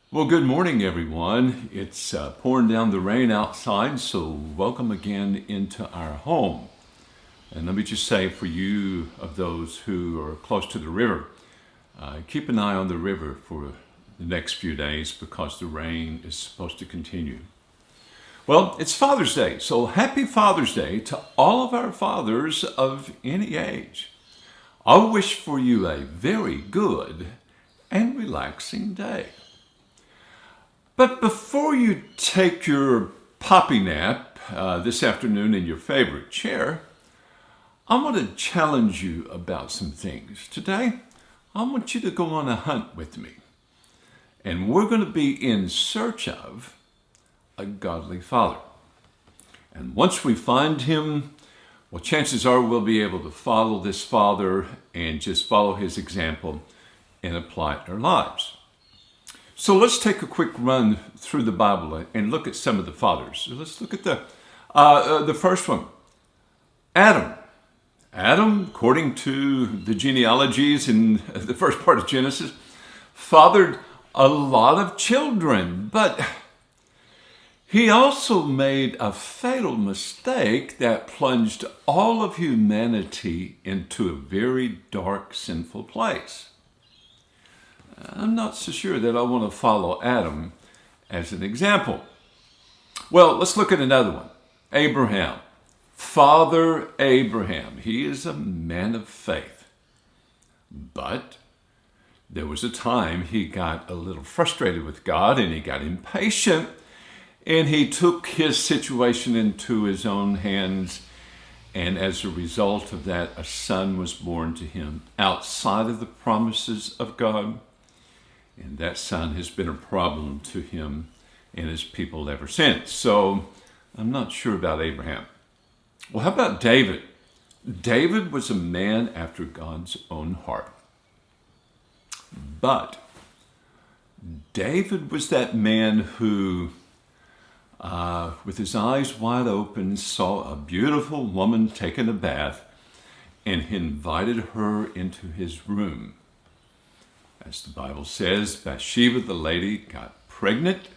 Well, good morning, everyone. It's pouring down the rain outside, so welcome again into our home. And let me just say for you of those who are close to the river, keep an eye on the river for the next few days because the rain is supposed to continue. Well, it's Father's Day, so happy Father's Day to all of our fathers of any age. I wish for you a very good and relaxing day. But before you take your poppy nap this afternoon in your favorite chair, I want to challenge you about some things. Today, I want you to go on a hunt with me. And we're going to be in search of a godly father. And once we find him, well, chances are we'll be able to follow this father and just follow his example and apply it in our lives. So let's take a quick run through the Bible and look at some of the fathers. So let's look at the first one, Adam. Adam, according to the genealogies in the first part of Genesis, fathered a lot of children, but he also made a fatal mistake that plunged all of humanity into a very dark, sinful place. I'm not so sure that I want to follow Adam as an example. Well, let's look at another one. Abraham. Father Abraham. He is a man of faith. But there was a time he got a little frustrated with God and he got impatient and he took his situation into his own hands. And as a result of that, a son was born to him outside of the promises of God. And that son has been a problem to him and his people ever since. So I'm not sure about Abraham. Well, how about David? David was a man after God's own heart. But David was that man who, with his eyes wide open, saw a beautiful woman taking a bath and he invited her into his room. As the Bible says, Bathsheba, the lady, got pregnant,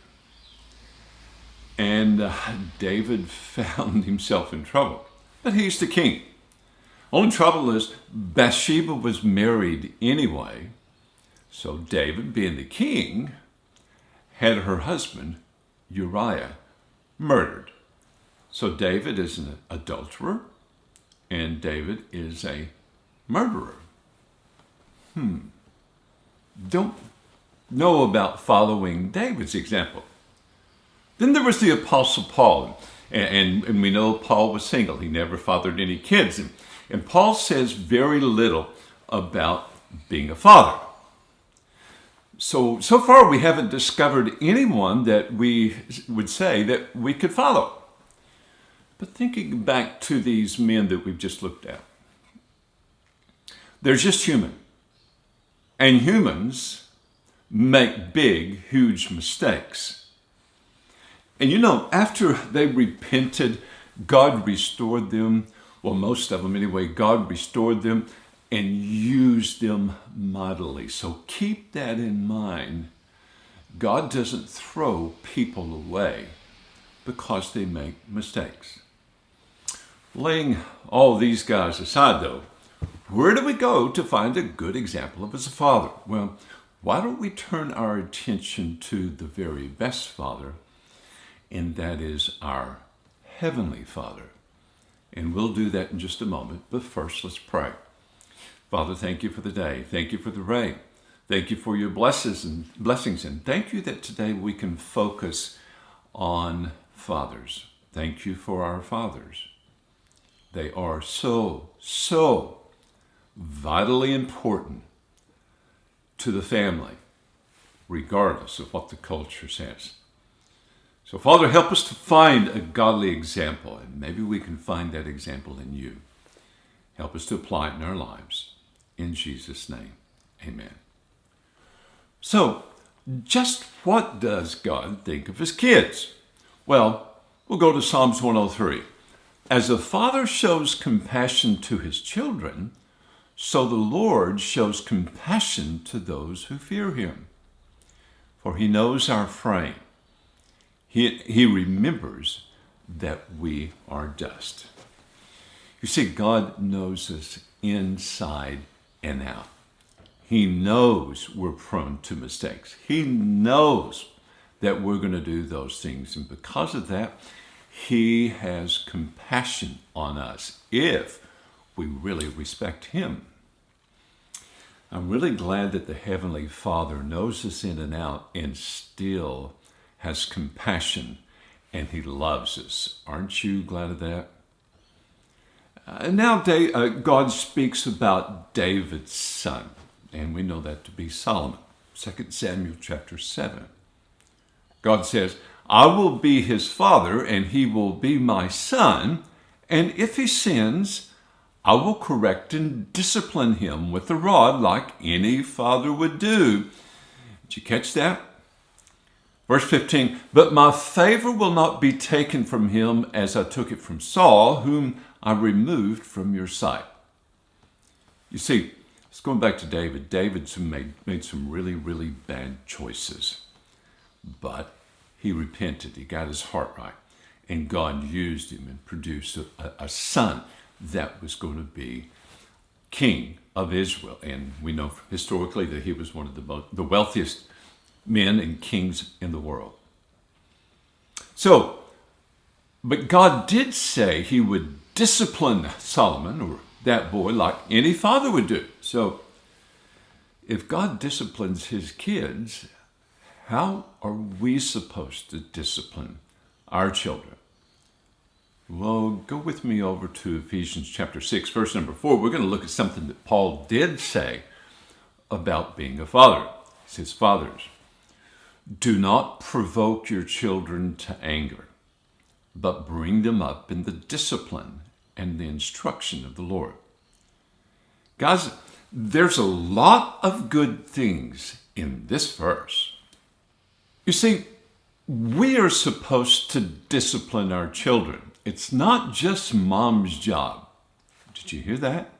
and David found himself in trouble. But he's the king. Only trouble is Bathsheba was married anyway, so David, being the king, had her husband, Uriah, murdered. So David is an adulterer, and David is a murderer. Don't know about following David's example. Then there was the Apostle Paul, and we know Paul was single. He never fathered any kids. And Paul says very little about being a father. So far we haven't discovered anyone that we would say that we could follow. But thinking back to these men that we've just looked at, they're just human. And humans make big, huge mistakes. And you know, after they repented, God restored them. Well, most of them anyway, God restored them and used them mightily. So keep that in mind. God doesn't throw people away because they make mistakes. Laying all these guys aside, though, where do we go to find a good example of as a father? Well, why don't we turn our attention to the very best father, and that is our Heavenly Father. And we'll do that in just a moment, but first let's pray. Father, thank you for the day. Thank you for the rain. Thank you for your blessings, and thank you that today we can focus on fathers. Thank you for our fathers. They are so vitally important to the family, regardless of what the culture says. So, Father, help us to find a godly example, and maybe we can find that example in you. Help us to apply it in our lives. In Jesus' name, amen. So, just what does God think of his kids? Well, we'll go to Psalms 103. As a father shows compassion to his children, so the Lord shows compassion to those who fear him. for he knows our frame. He remembers that we are dust. You see, God knows us inside and out. He knows we're prone to mistakes. He knows that we're going to do those things. And because of that, he has compassion on us if we really respect him. I'm really glad that the Heavenly Father knows us in and out and still has compassion, and he loves us. Aren't you glad of that? Now God speaks about David's son, and we know that to be Solomon. 2 Samuel chapter 7. God says, I will be his father, and he will be my son, and if he sins, I will correct and discipline him with a rod like any father would do. Did you catch that? Verse 15, but my favor will not be taken from him as I took it from Saul, whom I removed from your sight. You see, it's going back to David. David's made some really, really bad choices. But he repented. He got his heart right. And God used him and produced a son that was going to be king of Israel. And we know historically that he was one of the wealthiest men and kings in the world. So, but God did say he would discipline Solomon, or that boy, like any father would do. So, if God disciplines his kids, how are we supposed to discipline our children? Well, go with me over to Ephesians chapter 6, verse number 4. We're going to look at something that Paul did say about being a father. He says, fathers, do not provoke your children to anger, but bring them up in the discipline and the instruction of the Lord. Guys, there's a lot of good things in this verse. You see, we are supposed to discipline our children. It's not just mom's job. Did you hear that?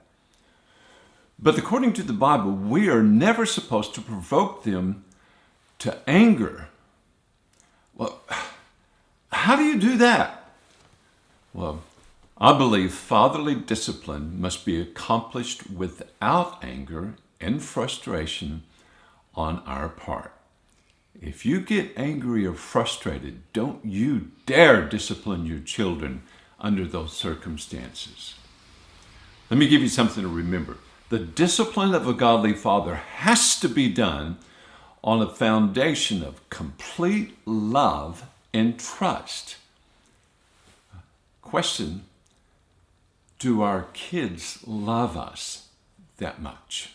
But according to the Bible, we are never supposed to provoke them to anger. Well, how do you do that? Well, I believe fatherly discipline must be accomplished without anger and frustration on our part. If you get angry or frustrated, don't you dare discipline your children under those circumstances. Let me give you something to remember. The discipline of a godly father has to be done on a foundation of complete love and trust. Question, do our kids love us that much?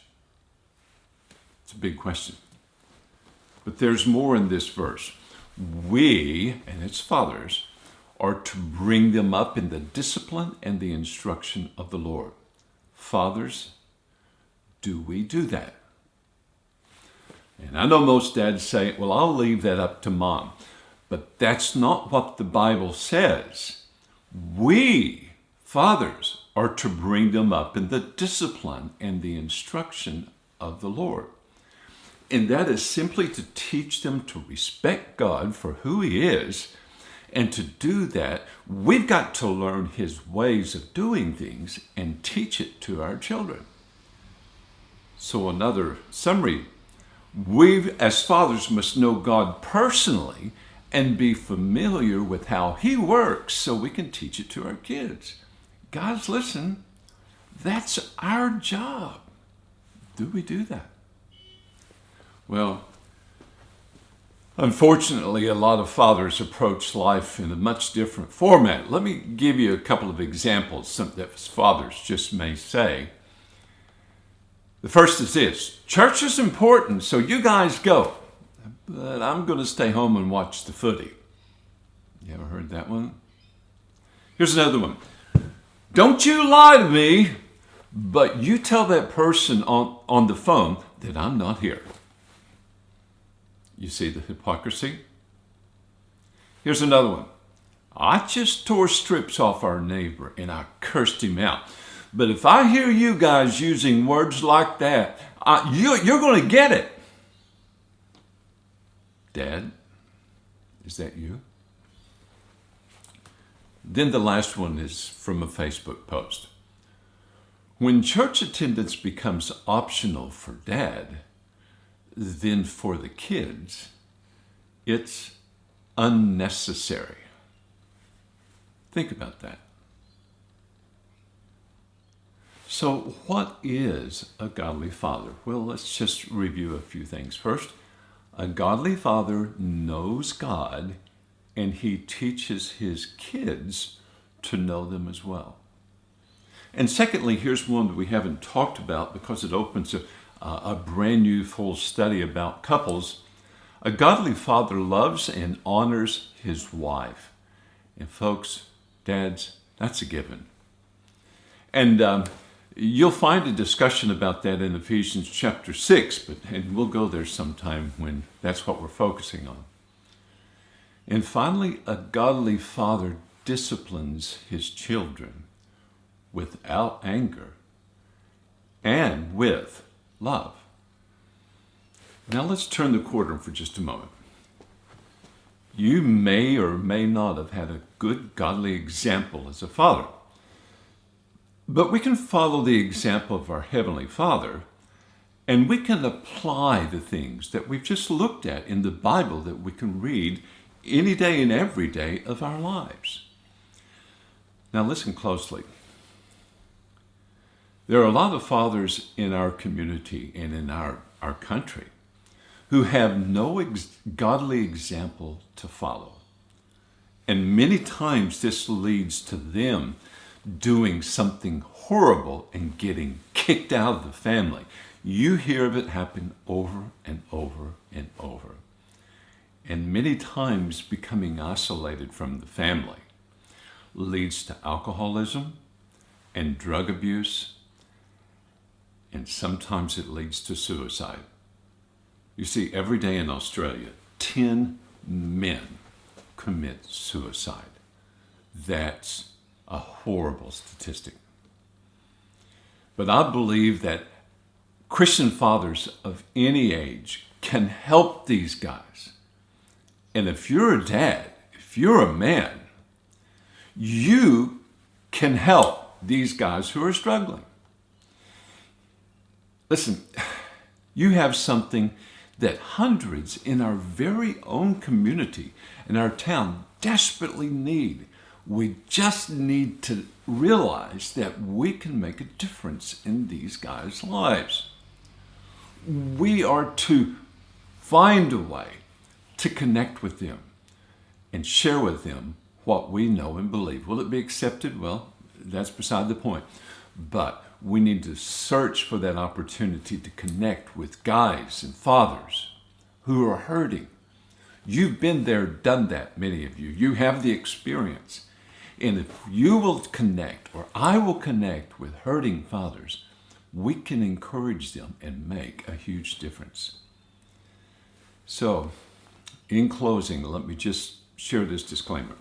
It's a big question. But there's more in this verse. We, and it's fathers, are to bring them up in the discipline and the instruction of the Lord. Fathers, do we do that? And I know most dads say, well, I'll leave that up to mom. But that's not what the Bible says. We, fathers, are to bring them up in the discipline and the instruction of the Lord. And that is simply to teach them to respect God for who he is. And to do that, we've got to learn his ways of doing things and teach it to our children. So another summary, we as fathers must know God personally and be familiar with how he works so we can teach it to our kids. Guys, listen, that's our job. Do we do that? Well, unfortunately, a lot of fathers approach life in a much different format. Let me give you a couple of examples that fathers just may say. The first is this: church is important, so you guys go, but I'm going to stay home and watch the footy. You ever heard that one? Here's another one. Don't you lie to me, but you tell that person on the phone that I'm not here. You see the hypocrisy? Here's another one. I just tore strips off our neighbor and I cursed him out. But if I hear you guys using words like that, you're going to get it. Dad, is that you? Then the last one is from a Facebook post. When church attendance becomes optional for Dad, then for the kids, it's unnecessary. Think about that. So what is a godly father? Well, let's just review a few things. First, a godly father knows God, and he teaches his kids to know them as well. And secondly, here's one that we haven't talked about because it opens a brand new full study about couples. A godly father loves and honors his wife. And folks, dads, that's a given. And you'll find a discussion about that in Ephesians chapter 6, and we'll go there sometime when that's what we're focusing on. And finally, a godly father disciplines his children without anger and with love. Now let's turn the corner for just a moment. You may or may not have had a good godly example as a father, but we can follow the example of our Heavenly Father, and we can apply the things that we've just looked at in the Bible that we can read any day and every day of our lives. Now listen closely. There are a lot of fathers in our community and in our country who have no godly example to follow. And many times this leads to them doing something horrible and getting kicked out of the family. You hear of it happen over and over and over. And many times becoming isolated from the family leads to alcoholism and drug abuse, and sometimes it leads to suicide. You see, every day in Australia, 10 men commit suicide. That's a horrible statistic. But I believe that Christian fathers of any age can help these guys. And if you're a dad, if you're a man, you can help these guys who are struggling. Listen, you have something that hundreds in our very own community, in our town, desperately need. We just need to realize that we can make a difference in these guys' lives. We are to find a way to connect with them and share with them what we know and believe. Will it be accepted? Well, that's beside the point. But we need to search for that opportunity to connect with guys and fathers who are hurting. You've been there, done that, many of you. You have the experience. And if you will connect, or I will connect with hurting fathers, we can encourage them and make a huge difference. So, in closing, let me just share this disclaimer.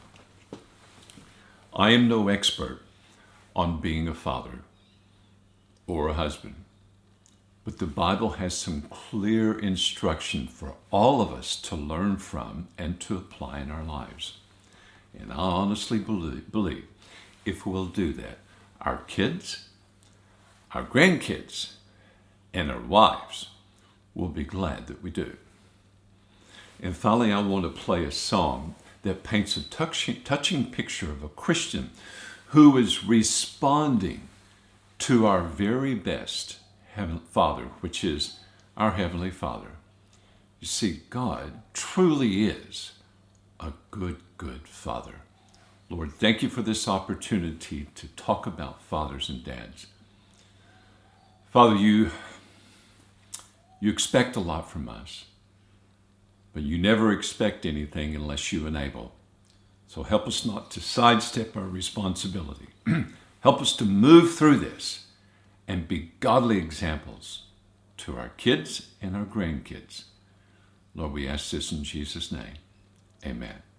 I am no expert on being a father or a husband, but the Bible has some clear instruction for all of us to learn from and to apply in our lives. And I honestly believe if we'll do that, our kids, our grandkids, and our wives will be glad that we do. And finally, I want to play a song that paints a touching picture of a Christian who is responding to our very best Father, which is our Heavenly Father. You see, God truly is a good, good Father. Lord, thank you for this opportunity to talk about fathers and dads. Father, you expect a lot from us, but you never expect anything unless you enable. So help us not to sidestep our responsibility. Help us to move through this and be godly examples to our kids and our grandkids. Lord, we ask this in Jesus' name. Amen.